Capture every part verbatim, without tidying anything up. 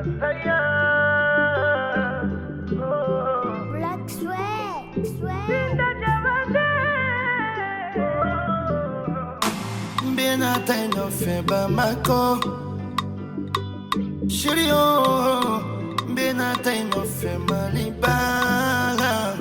Black Swag, Swag. Benata no feba mako Shirio Benata no fema libala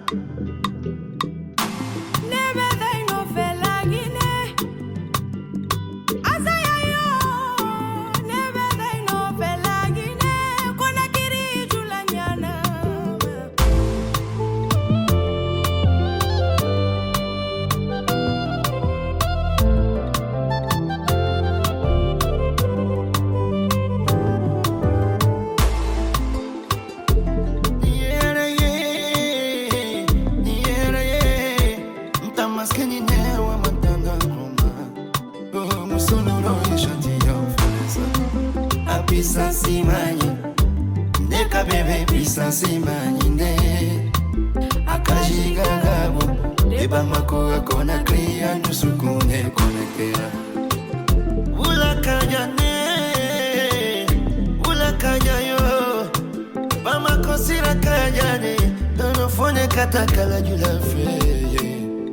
Pisa simani Neka bebe pisa simani ne Akajiga gabo Leba makoa kona kriya Nusukune kona kera Ula kaya ne Ula kaya yo Bama kosira kaya ne Dono fone katakala jula feye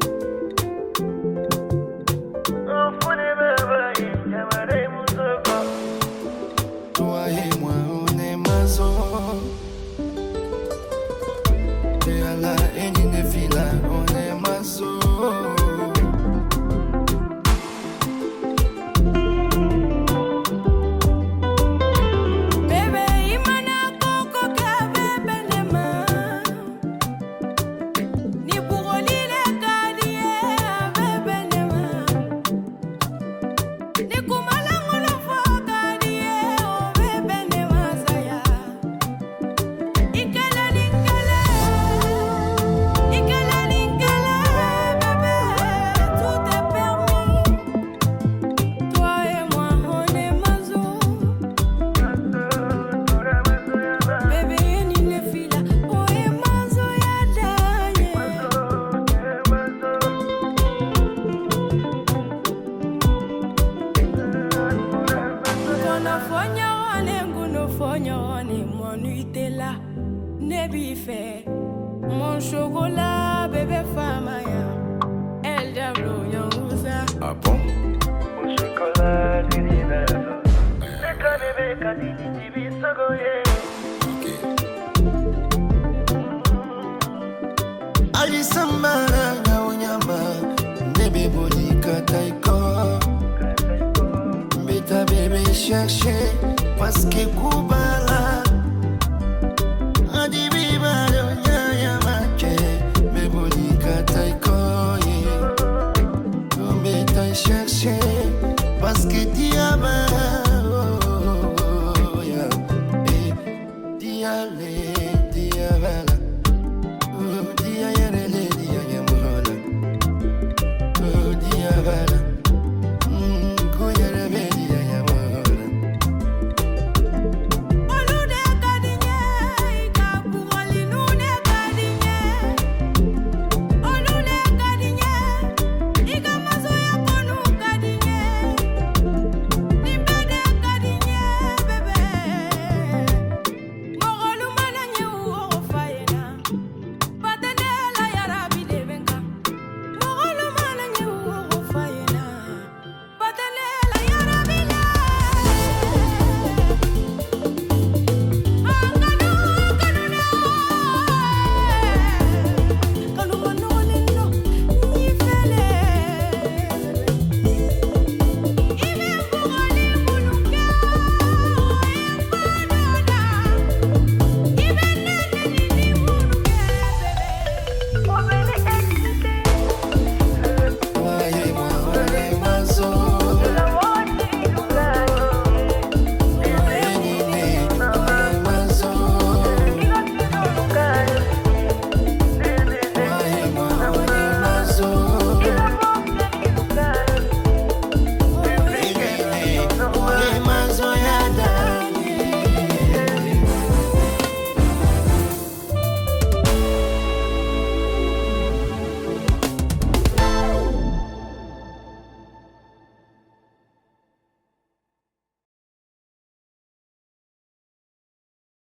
Toi et moi on est mazo Et à la haine une villa on est mazo Mon chocolat, bébé famaya, elle d'abord yangouza. Ah bon? Mon chocolat, divina. Eka bébé kadini dibi sogoye. Ali sambara na unyama, nebe boli kataiko. Beta bébé chercher, parce que Koubala. Adibi balo nyaya mache, me boli kataiko. Beta chercher, parce que diaba.